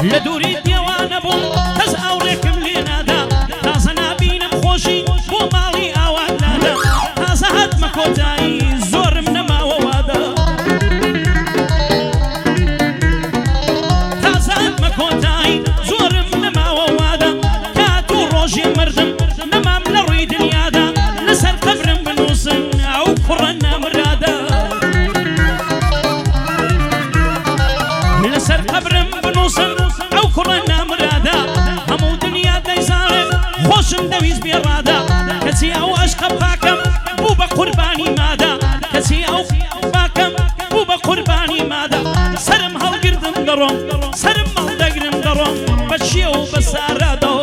لدوري ديوان بوم كز أوريكم لينادا تازا نابينم خوشي بو مالي أولادا تازا هات مكوتاي زور من ما ووادا تازا هات مكوتاي زور من ما ووادا كاتو روجي مردم نما من روي دنيادا لسر قبرم بنوسن أو كرنا مرادا لسر قبرم بنوسن أو كرنا مرادا همو دنيا ديزارك خوشم دويز بيرادا كسي أو أشقب باكم بو بقرباني مادا كسي أو باكم بو بقرباني مادا سرم هالقردم دروم سرم هالدقرم دروم بشيو بسارادو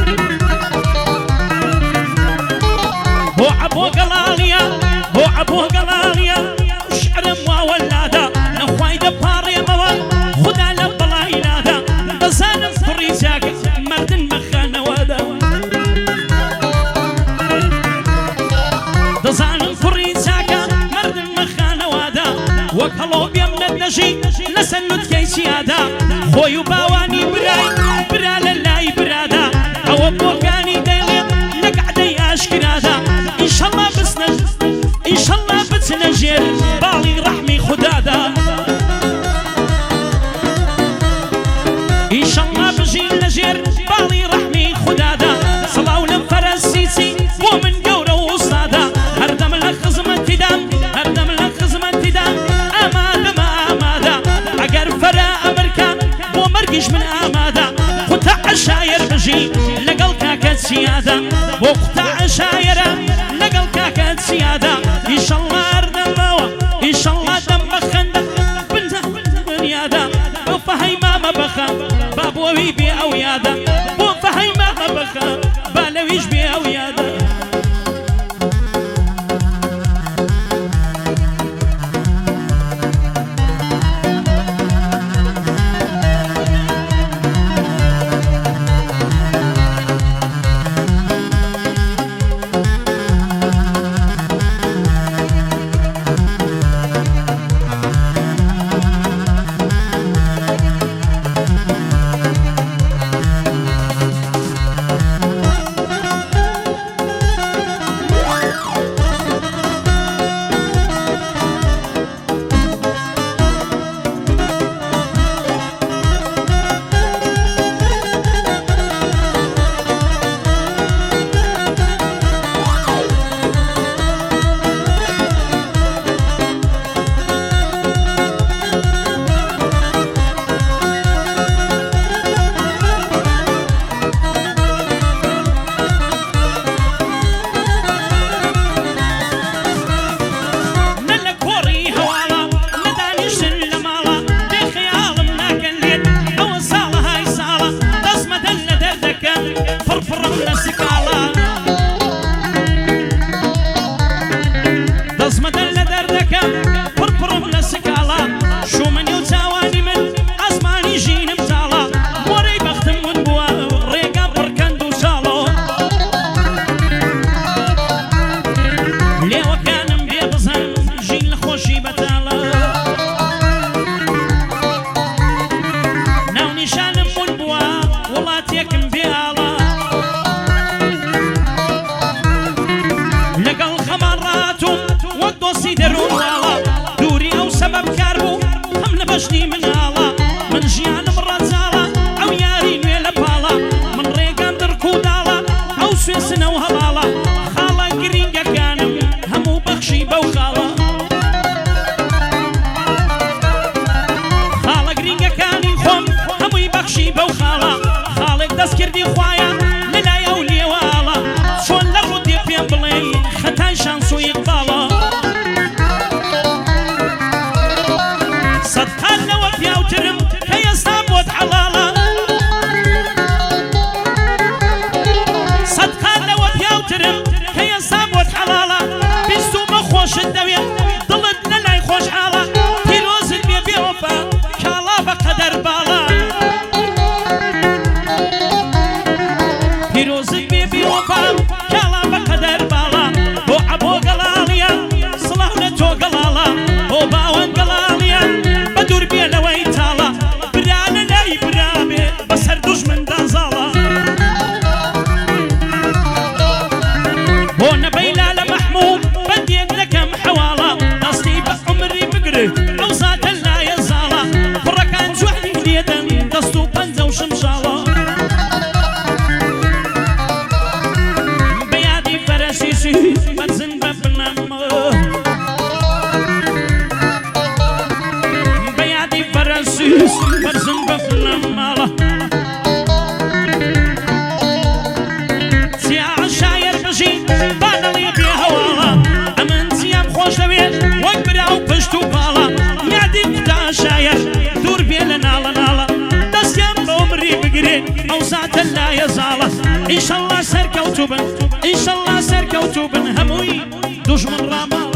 هو عبو قلاليا هو عبو قلاليا شعرم وولادا نخوايد باري موال خدا لبلا إلادا دزانم فريزاك مردن مخانا وادا دزانم فريزاك مردن مخانا وادا وكالو بيمن النجي لسنود كيسيادا خويو باواني براي برا للاي برادا او بوكاني ديلي نقعدي اشكرادا ان شاء الله بسنج ان شاء الله بتنجر بالي رحمي خدادا ان شاء الله بجي نجر بالي رحمي خدادا صلاة ولم فرسيسي ومن قورة وصادا هردم لك خزمة تدام هردم لك خزمة تدام امادا ما امادا اگر فرا امريكا ومرقش من امادا قطع عشاير بجي لقل كاكت سيادا وقطع عشاير لقل كاكت سيادا ان شاء الله اردم ان شاء الله دم بخندق بنزه بنيادا وفهي ما بخا بابوي بي او يادا وفهي ما بخا بالويش بي او يادا لماله سياع الشاير بجي بانا لي بي هوالا امن زيام خوش دويت وقبراو بشتو بالا يعدي قتا شاير دور بيلنا لنالا دستيام بومري بقري او ساعة لا يزاله ان شاء الله سركوتوبن ان شاء الله سركوتوبن هموي دوش من رامالا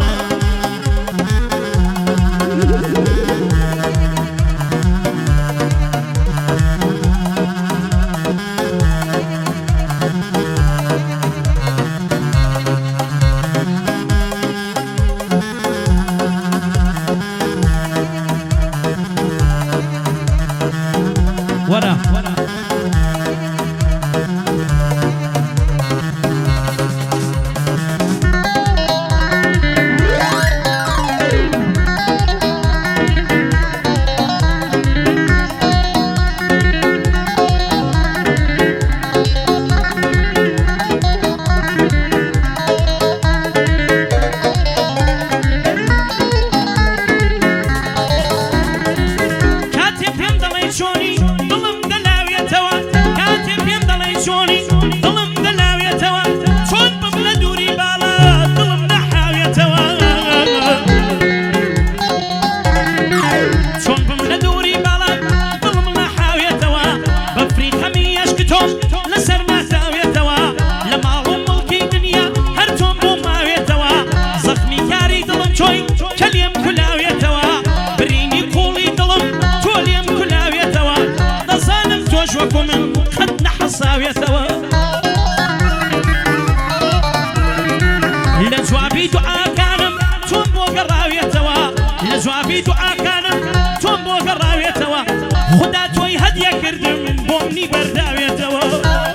لجوابي دعاء كانم توم بوغراوية توا لجوابي دعاء كانم توم بوغراوية توا خدا توي هدية كردم بومني برداوية توا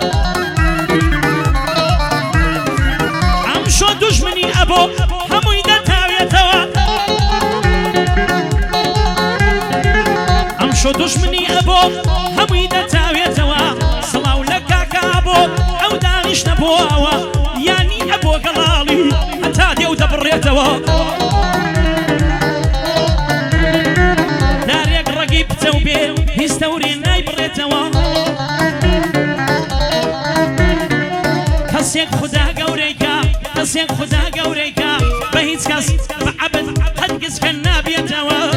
عم شو دجمني أبو هموي دتاوية توا عم شو دجمني أبو هموي دتاوية توا صلاو لك كابو أو دانش نبوها يعني أبو قلالي هتادي ودبريتوا داريك رقيب توبي هيستوري نايبريتوا كسيك خدا قوريكا كسيك خدا قوريكا بهيت كاس بعبد هدقس كنا بيتوا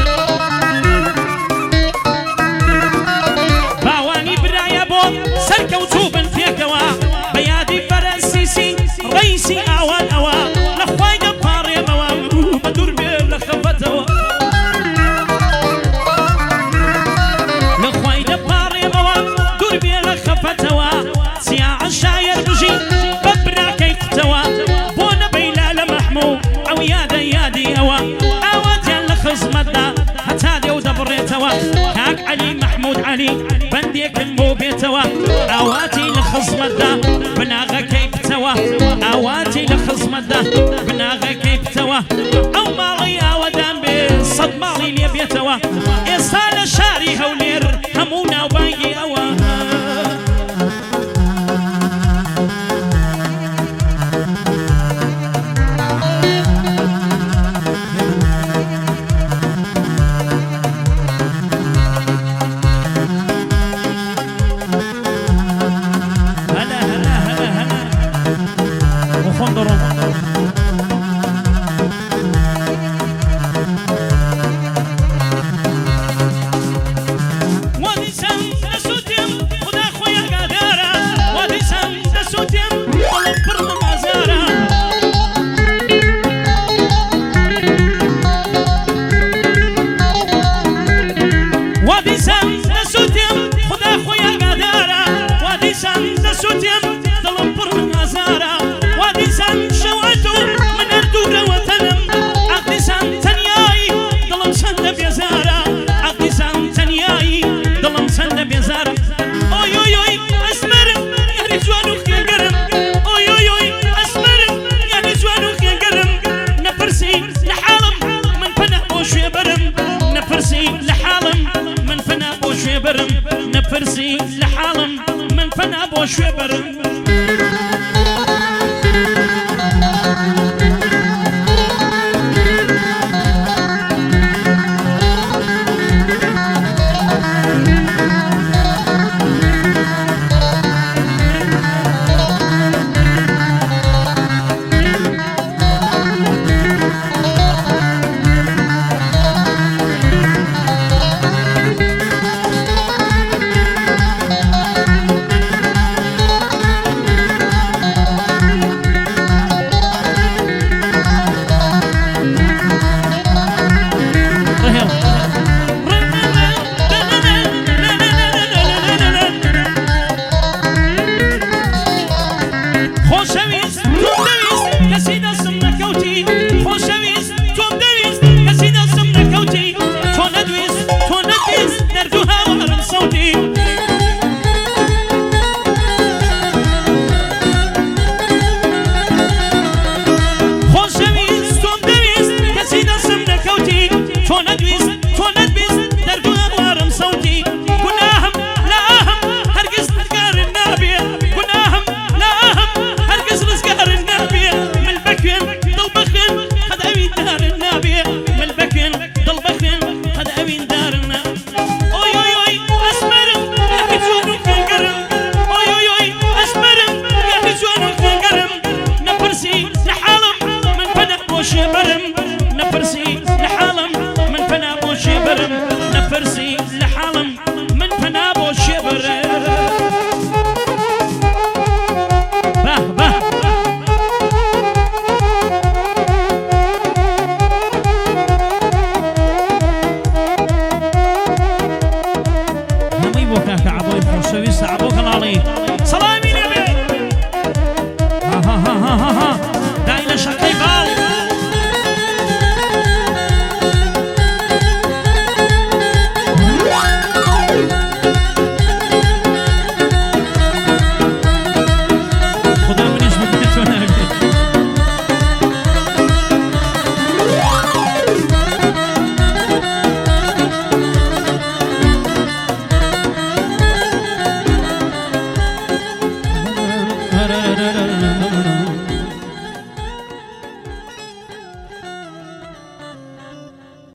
باواني برايا بو سركو توبن فيكوا بيادي فرنسيسي رئيسي اوان اوان لخواي دباري موان بدور بير لخفتوا لخواي دباري موان دور بير لخفتوا سياع الشاير بجي ببرا كيفتوا بونا بيلا لمحمو او يادي اوا اواتي لخزمتنا هتادي ودبريتوا كاك علي محمود علي بنديك مو بيتوا اواتي لخزمتنا بناغا كيفتوا اواتي لخزمتنا بناغا كيفتوا او مالي ودام بصد مالي لي بيتوا اصال شاري هولير همونا وباقي اوا نفرسي لحالم من فنا بوش برم بۆ کاکە عەبۆی خۆشەویست عەبۆ کەڵاڵی سەڵامی لێبێ دای لە شەقەی باڵ خدا منیش بکە تۆ نابێت